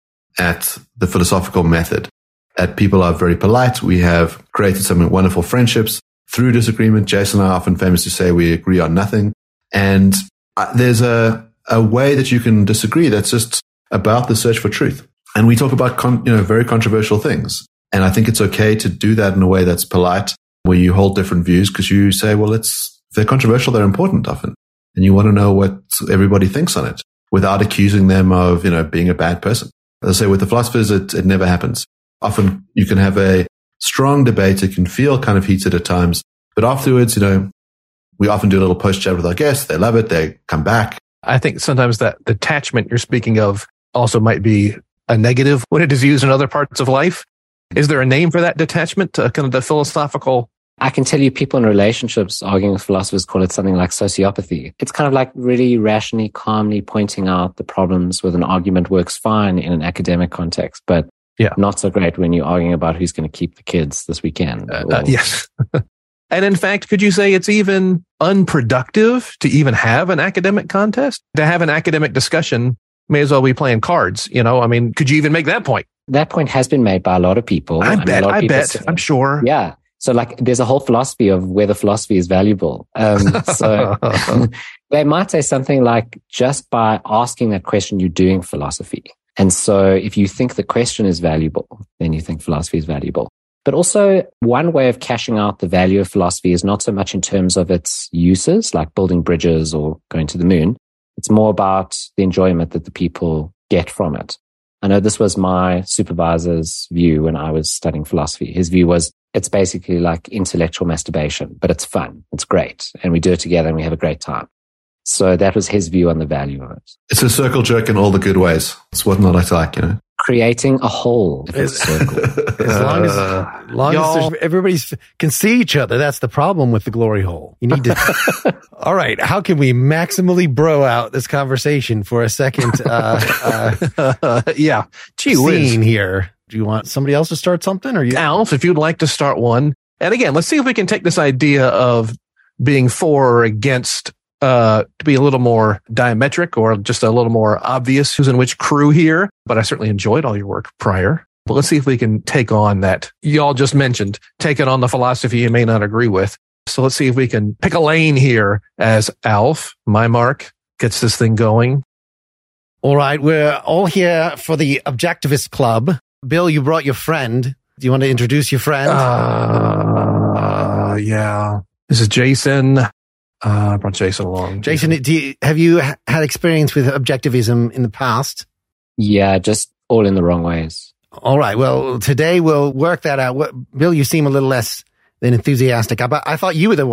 at the philosophical method. That people are very polite. We have created some wonderful friendships through disagreement. Jason and I often famously say we agree on nothing. And there's a way that you can disagree that's just about the search for truth. And we talk about very controversial things. And I think it's okay to do that in a way that's polite, where you hold different views because you say, well, if they're controversial, they're important often. And you want to know what everybody thinks on it without accusing them of, being a bad person. As I say, with the philosophers, it never happens. Often you can have a strong debate. It can feel kind of heated at times. But afterwards, we often do a little post chat with our guests. They love it. They come back. I think sometimes that detachment you're speaking of also might be a negative when it is used in other parts of life. Is there a name for that detachment, kind of the philosophical? I can tell you people in relationships arguing with philosophers call it something like sociopathy. It's kind of like really rationally, calmly pointing out the problems with an argument works fine in an academic context, but not so great when you're arguing about who's going to keep the kids this weekend. Yes. And in fact, could you say it's even unproductive to even have an academic contest? To have an academic discussion, may as well be playing cards. I mean, could you even make that point? That point has been made by a lot of people. I bet. I'm sure. Yeah. So there's a whole philosophy of whether philosophy is valuable. So they might say something like, just by asking that question, you're doing philosophy. And so if you think the question is valuable, then you think philosophy is valuable. But also one way of cashing out the value of philosophy is not so much in terms of its uses, like building bridges or going to the moon. It's more about the enjoyment that the people get from it. I know this was my supervisor's view when I was studying philosophy. His view was it's basically like intellectual masturbation, but it's fun. It's great. And we do it together and we have a great time. So that was his view on the value of it. It's a circle jerk in all the good ways. It's what not I like, Creating a hole in a circle. As long as everybody can see each other, that's the problem with the glory hole. You need to. All right, how can we maximally bro out this conversation for a second? Yeah, gee whiz. Scene here. Do you want somebody else to start something, or you? Alf, if you'd like to start one. And again, let's see if we can take this idea of being for or against to be a little more diametric or just a little more obvious who's in which crew here. But I certainly enjoyed all your work prior. But let's see if we can take on that y'all just mentioned, take it on the philosophy you may not agree with. So let's see if we can pick a lane here as Alf, my mark, gets this thing going. All right. We're all here for the Objectivist Club. Bill, you brought your friend. Do you want to introduce your friend? Yeah. This is Jason. I brought Jason along. Jason, have you had experience with objectivism in the past? Yeah, just all in the wrong ways. All right. Well, today we'll work that out. Bill, you seem a little less than enthusiastic. I thought you were the one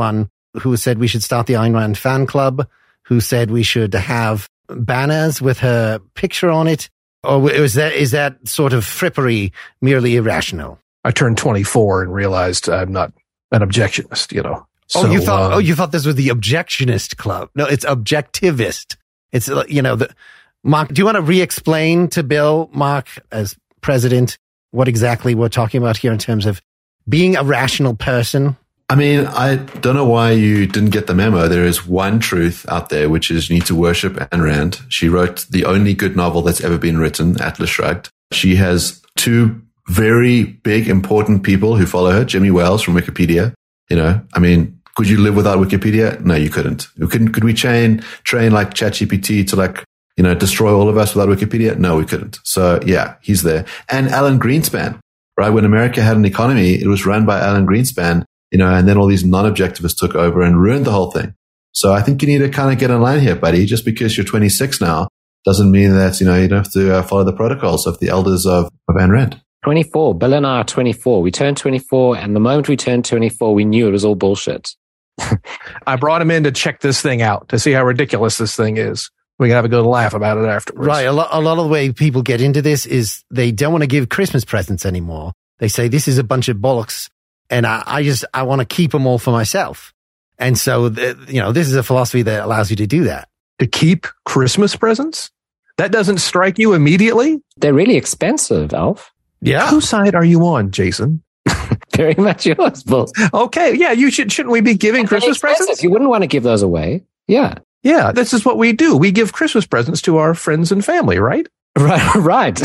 who said we should start the Ayn Rand fan club, who said we should have banners with her picture on it. Or is that sort of frippery merely irrational? I turned 24 and realized I'm not an objectionist, you know. So, you thought this was the objectionist club. No, it's objectivist. It's, you know, Mark, do you want to re-explain to Bill, Mark, as president, what exactly we're talking about here in terms of being a rational person? I mean, I don't know why you didn't get the memo. There is one truth out there, which is you need to worship Ayn Rand. She wrote the only good novel that's ever been written, Atlas Shrugged. She has two very big, important people who follow her, Jimmy Wales from Wikipedia. You know, I mean, could you live without Wikipedia? No, you couldn't. Could we train like ChatGPT to like, you know, destroy all of us without Wikipedia? No, we couldn't. So yeah, he's there. And Alan Greenspan, right? When America had an economy, it was run by Alan Greenspan. You know, and then all these non-objectivists took over and ruined the whole thing. So I think you need to kind of get in line here, buddy. Just because you're 26 now doesn't mean that, you know, you don't have to follow the protocols of the elders of Ayn Rand. 24. Bill and I are 24. We turned 24, and the moment we turned 24, we knew it was all bullshit. I brought him in to check this thing out, to see how ridiculous this thing is. We can have a good laugh about it afterwards. Right. A lot of the way people get into this is they don't want to give Christmas presents anymore. They say this is a bunch of bollocks. And I want to keep them all for myself. And so, you know, this is a philosophy that allows you to do that. To keep Christmas presents? That doesn't strike you immediately? They're really expensive, Alf. Yeah. Whose side are you on, Jason? Very much yours, Bill. Okay. Yeah. Shouldn't we be giving Christmas presents? You wouldn't want to give those away. Yeah. Yeah. This is what we do. We give Christmas presents to our friends and family, right? Right.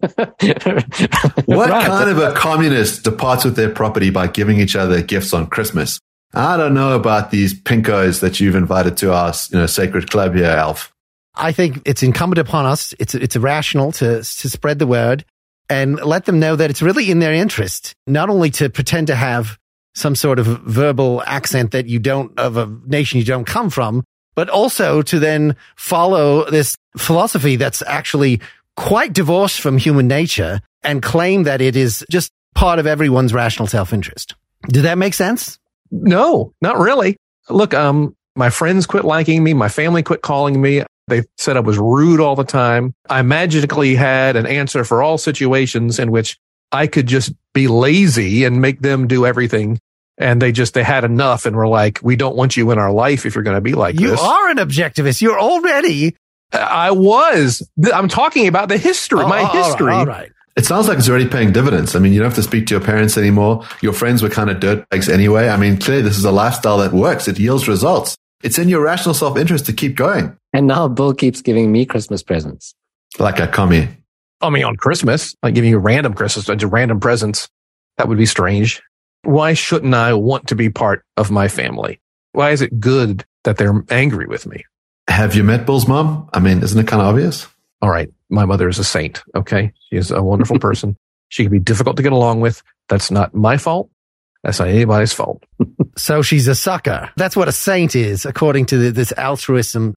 What kind of a communist departs with their property by giving each other gifts on Christmas? I don't know about these pinkos that you've invited to our, you know, sacred club here, Alf. I think it's incumbent upon us. It's rational to spread the word and let them know that it's really in their interest, not only to pretend to have some sort of verbal accent that you don't, of a nation you don't come from, but also to then follow this philosophy that's actually quite divorced from human nature and claim that it is just part of everyone's rational self-interest. Did that make sense? No, not really. Look, my friends quit liking me. My family quit calling me. They said I was rude all the time. I magically had an answer for all situations in which I could just be lazy and make them do everything. And they had enough and were like, we don't want you in our life if you're going to be like this. You are an objectivist. You're already... I was. I'm talking about the history, history. All right. It sounds like it's already paying dividends. I mean, you don't have to speak to your parents anymore. Your friends were kind of dirtbags anyway. I mean, clearly this is a lifestyle that works. It yields results. It's in your rational self-interest to keep going. And now Bill keeps giving me Christmas presents. Like a commie. I mean, on Christmas, like giving you random presents. That would be strange. Why shouldn't I want to be part of my family? Why is it good that they're angry with me? Have you met Bill's mom? I mean, isn't it kind of obvious? All right. My mother is a saint. Okay. She is a wonderful person. She can be difficult to get along with. That's not my fault. That's not anybody's fault. So she's a sucker. That's what a saint is, according to this altruistic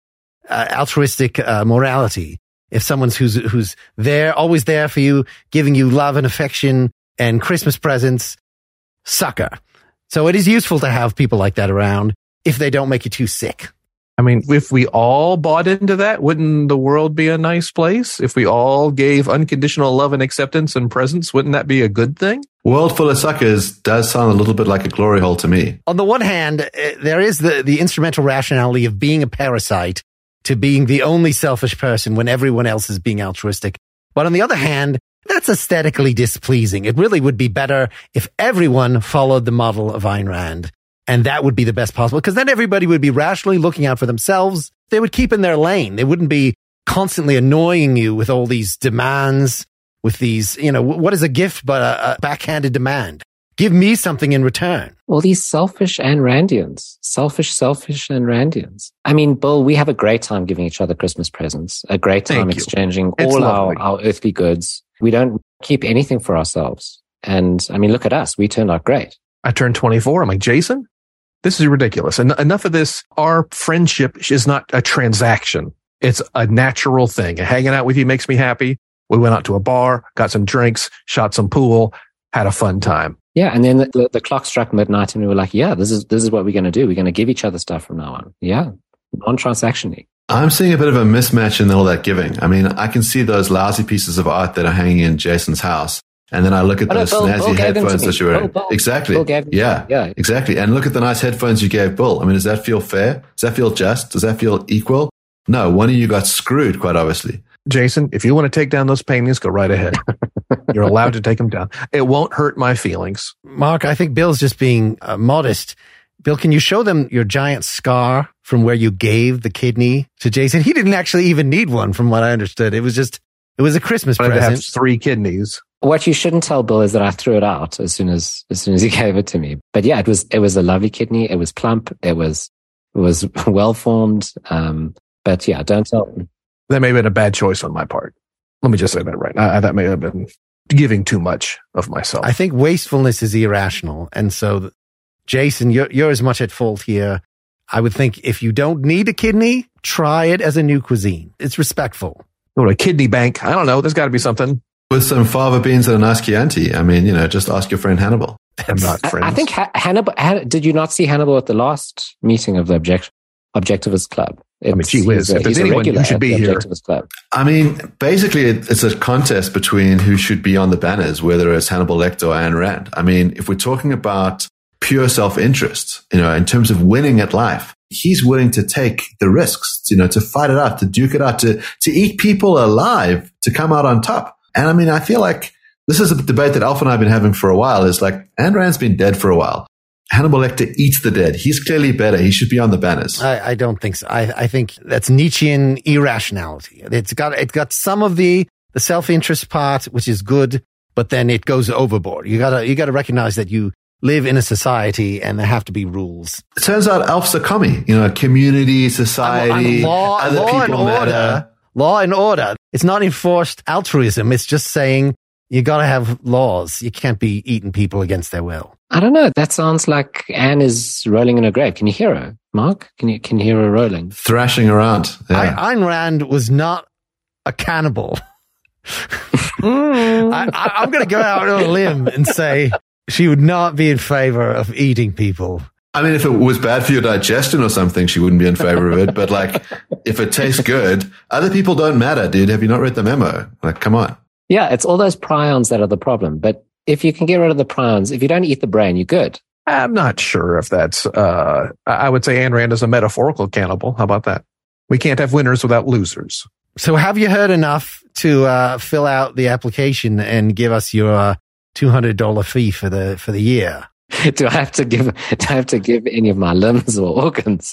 morality. If someone's who's there, always there for you, giving you love and affection and Christmas presents, sucker. So it is useful to have people like that around if they don't make you too sick. I mean, if we all bought into that, wouldn't the world be a nice place? If we all gave unconditional love and acceptance and presents, wouldn't that be a good thing? World full of suckers does sound a little bit like a glory hole to me. On the one hand, there is the instrumental rationality of being a parasite to being the only selfish person when everyone else is being altruistic. But on the other hand, that's aesthetically displeasing. It really would be better if everyone followed the model of Ayn Rand. And that would be the best possible, because then everybody would be rationally looking out for themselves. They would keep in their lane. They wouldn't be constantly annoying you with all these demands, with these, you know, what is a gift but a backhanded demand? Give me something in return. All these selfish Ayn Randians. Selfish Ayn Randians. I mean, Bill, we have a great time giving each other Christmas presents, a great time exchanging all our earthly goods. We don't keep anything for ourselves. And I mean, look at us. We turned out great. I turned 24. I'm like, Jason, this is ridiculous. And enough of this. Our friendship is not a transaction. It's a natural thing. Hanging out with you makes me happy. We went out to a bar, got some drinks, shot some pool, had a fun time. Yeah, and then the clock struck midnight, and we were like, "Yeah, this is what we're going to do. We're going to give each other stuff from now on." Yeah, non-transactionally. I'm seeing a bit of a mismatch in all that giving. I mean, I can see those lousy pieces of art that are hanging in Jason's house. And then I look at those snazzy headphones that you were exactly. Yeah, exactly. And look at the nice headphones you gave Bill. I mean, does that feel fair? Does that feel just? Does that feel equal? No, one of you got screwed, quite obviously. Jason, if you want to take down those paintings, go right ahead. You're allowed to take them down. It won't hurt my feelings. Mark, I think Bill's just being modest. Bill, can you show them your giant scar from where you gave the kidney to Jason? He didn't actually even need one, from what I understood. It was a Christmas present. I have 3 kidneys. What you shouldn't tell Bill is that I threw it out as soon as he gave it to me. But yeah, it was a lovely kidney. It was plump. It was well formed. But yeah, don't tell him. That may have been a bad choice on my part. Let me just say that right now. That may have been giving too much of myself. I think wastefulness is irrational. And so, Jason, you're as much at fault here. I would think if you don't need a kidney, try it as a new cuisine. It's respectful. Go to a kidney bank. I don't know. There's got to be something. With some fava beans and a nice Chianti. I mean, just ask your friend Hannibal. I'm not friends. I think Hannibal, did you not see Hannibal at the last meeting of the Objectivist Club? Gee whiz, if there's anyone who should be here. Club. I mean, basically, it's a contest between who should be on the banners, whether it's Hannibal Lecter or Ayn Rand. I mean, if we're talking about pure self-interest, in terms of winning at life, he's willing to take the risks, to fight it out, to duke it out, to eat people alive, to come out on top. And I mean, I feel like this is a debate that Alf and I have been having for a while, is like, Ayn Rand's been dead for a while. Hannibal Lecter eats the dead. He's clearly better. He should be on the banners. I don't think so. I think that's Nietzschean irrationality. It's got some of the self-interest part, which is good, but then it goes overboard. You gotta recognize that you live in a society and there have to be rules. It turns out Alf's a commie, community, society, other people matter. Law and order. It's not enforced altruism. It's just saying you got to have laws. You can't be eating people against their will. I don't know. That sounds like Anne is rolling in her grave. Can you hear her, Mark? Can you hear her rolling? Thrashing around. Yeah. Ayn Rand was not a cannibal. I'm going to go out on a limb and say she would not be in favor of eating people. I mean, if it was bad for your digestion or something, she wouldn't be in favor of it. But like, if it tastes good, other people don't matter, dude. Have you not read the memo? Like, come on. Yeah, it's all those prions that are the problem. But if you can get rid of the prions, if you don't eat the brain, you're good. I'm not sure if that's, I would say Ayn Rand is a metaphorical cannibal. How about that? We can't have winners without losers. So have you heard enough to fill out the application and give us your $200 fee for the year? Do I have to give any of my limbs or organs?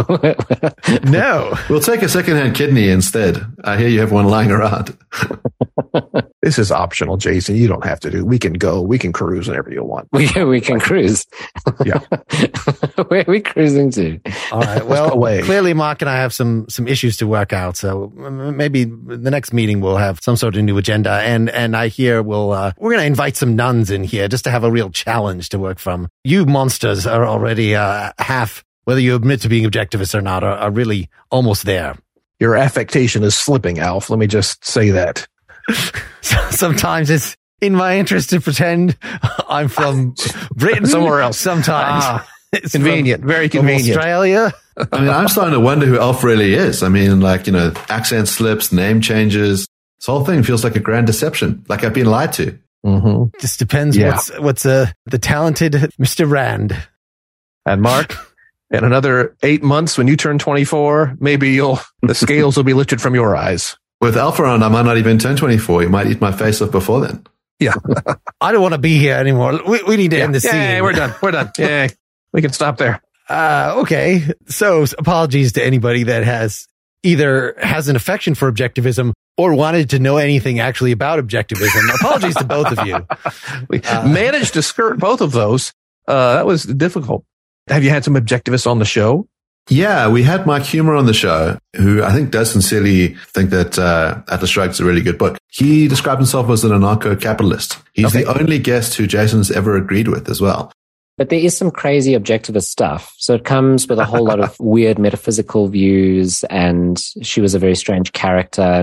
No. We'll take a secondhand kidney instead. I hear you have one lying around. This is optional, Jason. You don't have to do. We can go. We can cruise whenever you want. We can cruise. Yeah. Where are we cruising to? All right. Well, clearly Mark and I have some issues to work out. So maybe the next meeting we'll have some sort of new agenda. And I hear we're going to invite some nuns in here just to have a real challenge to work from. You monsters are already half, whether you admit to being objectivists or not, are really almost there. Your affectation is slipping, Alf. Let me just say that. Sometimes it's in my interest to pretend I'm from Britain. Somewhere else. Sometimes. It's convenient. Very convenient. Australia. I mean, I'm starting to wonder who Alf really is. I mean, like, accent slips, name changes. This whole thing feels like a grand deception. Like I've been lied to. Mm-hmm. Just depends what's the talented Mr. Rand. And Mark, in another 8 months when you turn 24, maybe the scales will be lifted from your eyes. With Alf around, I might not even turn 24. You might eat my face off before then. Yeah. I don't want to be here anymore. We need to end the scene. Yeah, we're done. We're done. Yeah, we can stop there. Okay. So apologies to anybody that either has an affection for objectivism or wanted to know anything actually about objectivism. Apologies to both of you. We managed to skirt both of those. That was difficult. Have you had some objectivists on the show? Yeah, we had Mike Humer on the show, who I think does sincerely think that Atlas Shrugged is a really good book. He described himself as an anarcho-capitalist. He's the only guest who Jason's ever agreed with as well. But there is some crazy objectivist stuff. So it comes with a whole lot of weird metaphysical views, and she was a very strange character. And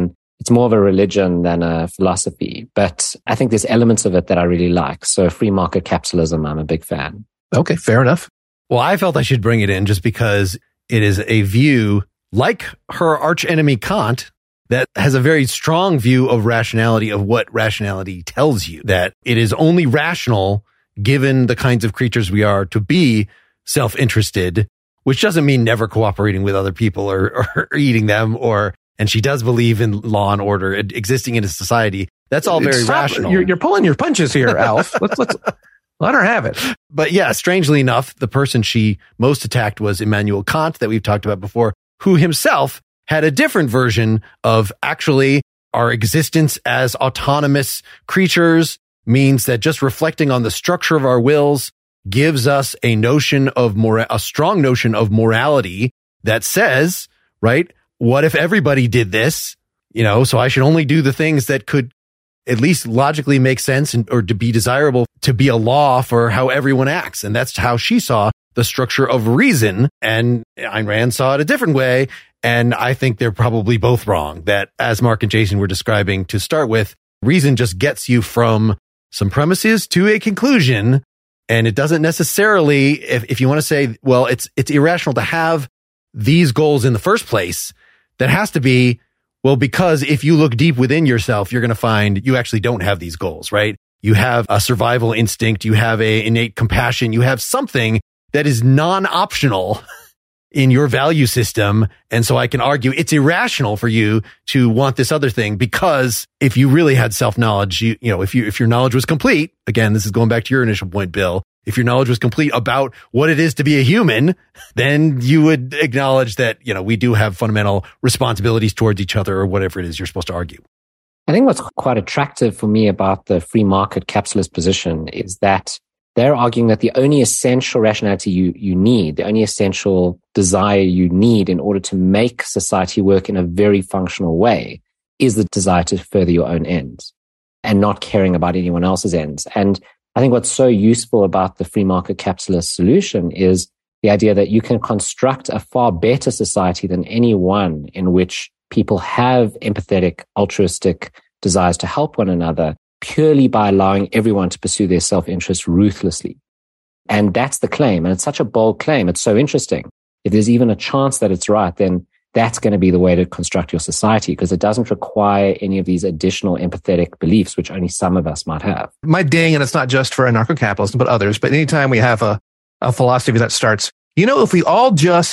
It's more of a religion than a philosophy, but I think there's elements of it that I really like. So free market capitalism, I'm a big fan. Okay, fair enough. Well, I felt I should bring it in just because it is a view, like her archenemy Kant, that has a very strong view of rationality, of what rationality tells you, that it is only rational, given the kinds of creatures we are, to be self-interested, which doesn't mean never cooperating with other people or eating them, and she does believe in law and order existing in a society. That's all very rational. You're pulling your punches here, Alf. Let's let her have it. But yeah, strangely enough, the person she most attacked was Immanuel Kant, that we've talked about before, who himself had a different version of actually our existence as autonomous creatures means that just reflecting on the structure of our wills gives us a notion of a strong notion of morality that says, right, what if everybody did this? So I should only do the things that could at least logically make sense or to be desirable to be a law for how everyone acts. And that's how she saw the structure of reason. And Ayn Rand saw it a different way. And I think they're probably both wrong, that as Mark and Jason were describing to start with, reason just gets you from some premises to a conclusion. And it doesn't necessarily, if you want to say, well, it's irrational to have these goals in the first place, that has to be, well, because if you look deep within yourself, you're going to find you actually don't have these goals, right? You have a survival instinct. You have a innate compassion. You have something that is non-optional in your value system. And so I can argue it's irrational for you to want this other thing, because if you really had self-knowledge, if your knowledge was complete, again, this is going back to your initial point, Bill, if your knowledge was complete about what it is to be a human, then you would acknowledge that, we do have fundamental responsibilities towards each other, or whatever it is you're supposed to argue. I think what's quite attractive for me about the free market capitalist position is that they're arguing that the only essential rationality you need, the only essential desire you need in order to make society work in a very functional way, is the desire to further your own ends and not caring about anyone else's ends. And I think what's so useful about the free market capitalist solution is the idea that you can construct a far better society than any one in which people have empathetic, altruistic desires to help one another, purely by allowing everyone to pursue their self-interest ruthlessly. And that's the claim. And it's such a bold claim. It's so interesting. If there's even a chance that it's right, then that's going to be the way to construct your society, because it doesn't require any of these additional empathetic beliefs, which only some of us might have. My ding, and it's not just for anarcho-capitalism, but others, but anytime we have a philosophy that starts, if we all just ...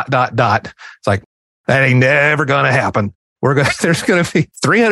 it's like, that ain't never going to happen. There's going to be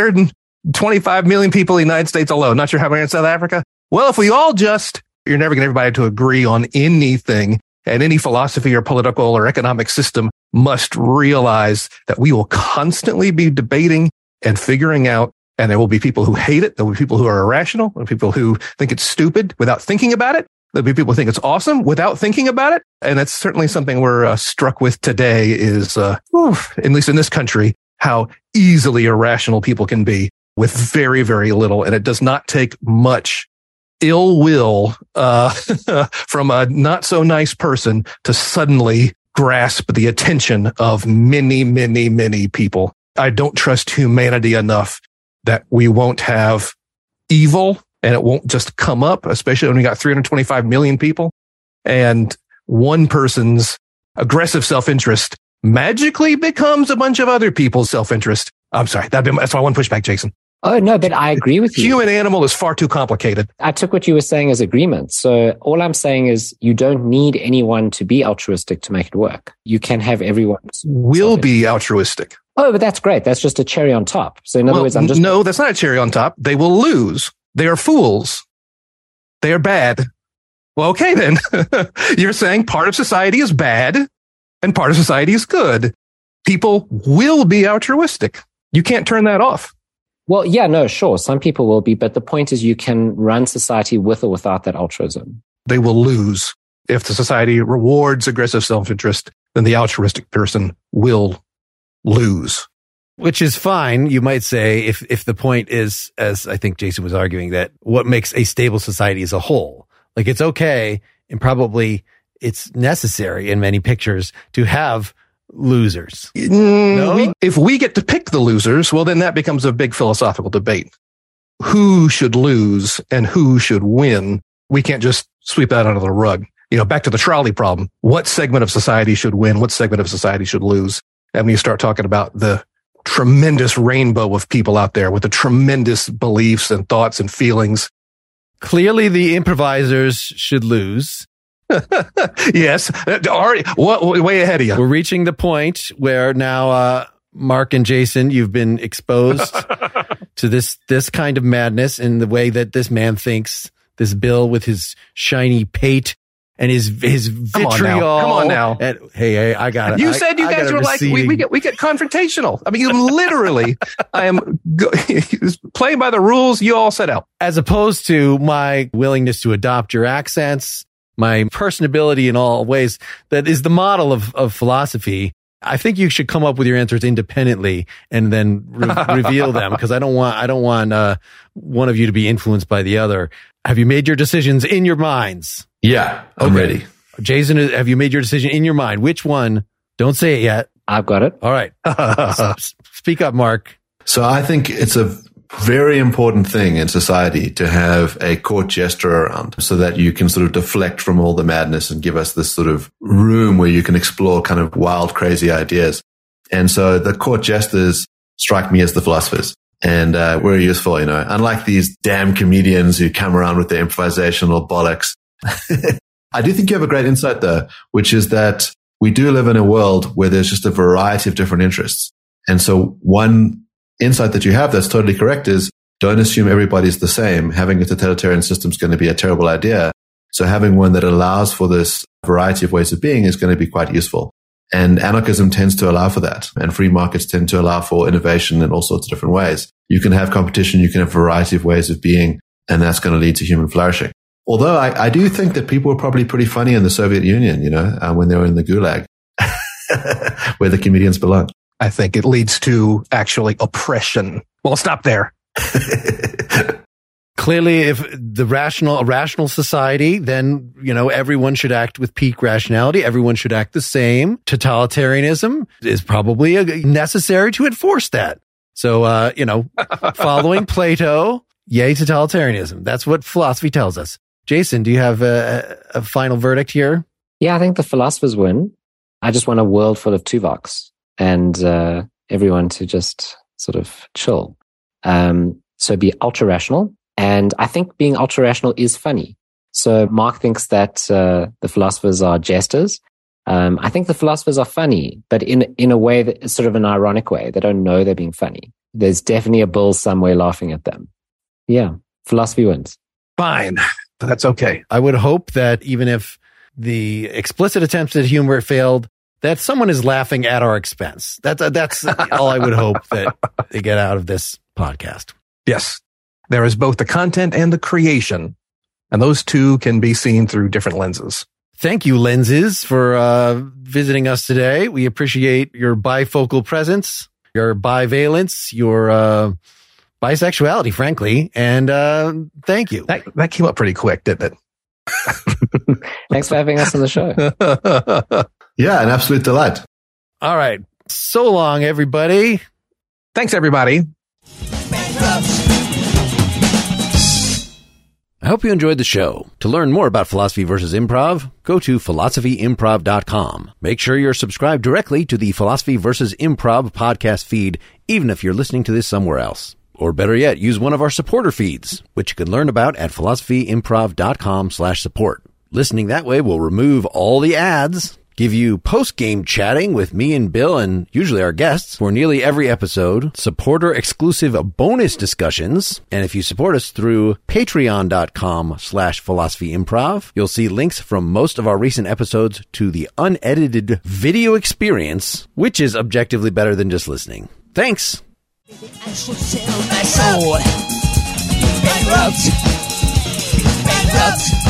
325 million people in the United States alone. Not sure how many in South Africa. Well, if we all you're never going to get everybody to agree on anything, and any philosophy or political or economic system must realize that we will constantly be debating and figuring out, and there will be people who hate it. There will be people who are irrational. There will be people who think it's stupid without thinking about it. There'll be people who think it's awesome without thinking about it. And that's certainly something we're struck with today is, at least in this country, how easily irrational people can be with very, very little. And it does not take much ill will from a not so nice person to suddenly grasp the attention of many, many, many people. I don't trust humanity enough that we won't have evil and it won't just come up, especially when we got 325 million people, and one person's aggressive self-interest magically becomes a bunch of other people's self-interest. I'm sorry. That's my one pushback, Jason. Oh, no, but I agree with you. Human animal is far too complicated. I took what you were saying as agreement. So all I'm saying is you don't need anyone to be altruistic to make it work. You can have everyone will be altruistic. Oh, but that's great. That's just a cherry on top. So in other words, No, that's not a cherry on top. They will lose. They are fools. They are bad. Well, okay, then. You're saying part of society is bad and part of society is good. People will be altruistic. You can't turn that off. Well, yeah, no, sure. Some people will be, but the point is you can run society with or without that altruism. They will lose. If the society rewards aggressive self-interest, then the altruistic person will lose. Which is fine, you might say, if the point is, as I think Jason was arguing, that what makes a stable society as a whole. Like, it's okay, and probably it's necessary in many pictures to have losers. If we get to pick the losers, well, then that becomes a big philosophical debate. Who should lose and who should win? We can't just sweep that under the rug. Back to the trolley problem. What segment of society should win? What segment of society should lose? And when you start talking about the tremendous rainbow of people out there with the tremendous beliefs and thoughts and feelings. Clearly, the improvisers should lose. Yes. Way ahead of you. We're reaching the point where now, Mark and Jason, you've been exposed to this kind of madness in the way that this man thinks. This Bill with his shiny pate and his vitriol. Come on now. Hey, I got it. You said you guys were like, we get confrontational. I mean, literally, I am playing by the rules you all set out. As opposed to my willingness to adopt your accents, my personability in all ways, that is the model of philosophy. I think you should come up with your answers independently and then reveal them, because I don't want one of you to be influenced by the other. Have you made your decisions in your minds? Yeah, I'm ready. Jason, have you made your decision in your mind? Which one? Don't say it yet. I've got it. All right. Speak up, Mark. So I think it's a very important thing in society to have a court jester around so that you can sort of deflect from all the madness and give us this sort of room where you can explore kind of wild, crazy ideas. And so the court jesters strike me as the philosophers, and we're useful, unlike these damn comedians who come around with their improvisational bollocks. I do think you have a great insight though, which is that we do live in a world where there's just a variety of different interests. And so one insight that you have that's totally correct is don't assume everybody's the same. Having a totalitarian system is going to be a terrible idea. So having one that allows for this variety of ways of being is going to be quite useful. And anarchism tends to allow for that. And free markets tend to allow for innovation in all sorts of different ways. You can have competition. You can have a variety of ways of being, and that's going to lead to human flourishing. Although I do think that people were probably pretty funny in the Soviet Union, when they were in the Gulag, where the comedians belong. I think it leads to actually oppression. Well, stop there. Clearly, if a rational society, then, everyone should act with peak rationality. Everyone should act the same. Totalitarianism is probably necessary to enforce that. So, following Plato, yay totalitarianism. That's what philosophy tells us. Jason, do you have a final verdict here? Yeah, I think the philosophers win. I just want a world full of Tuvoks and everyone to just sort of chill. So be ultra rational. And I think being ultra rational is funny. So Mark thinks that the philosophers are jesters. I think the philosophers are funny, but in a way that is sort of an ironic way. They don't know they're being funny. There's definitely a Bill somewhere laughing at them. Yeah, philosophy wins. Fine. That's okay. I would hope that even if the explicit attempts at humor failed, that someone is laughing at our expense. That's all I would hope that they get out of this podcast. Yes. There is both the content and the creation, and those two can be seen through different lenses. Thank you, Lenses, for visiting us today. We appreciate your bifocal presence, your bivalence, your bisexuality, frankly, and thank you. That came up pretty quick, didn't it? Thanks for having us on the show. Yeah, an absolute delight. All right. So long, everybody. Thanks, everybody. I hope you enjoyed the show. To learn more about Philosophy versus Improv, go to philosophyimprov.com. Make sure you're subscribed directly to the Philosophy versus Improv podcast feed, even if you're listening to this somewhere else. Or better yet, use one of our supporter feeds, which you can learn about at philosophyimprov.com/support. Listening that way will remove all the ads, give you post-game chatting with me and Bill and usually our guests for nearly every episode, supporter-exclusive bonus discussions, and if you support us through patreon.com/philosophyimprov, you'll see links from most of our recent episodes to the unedited video experience, which is objectively better than just listening. Thanks! I should sell my soul. Bankrupt.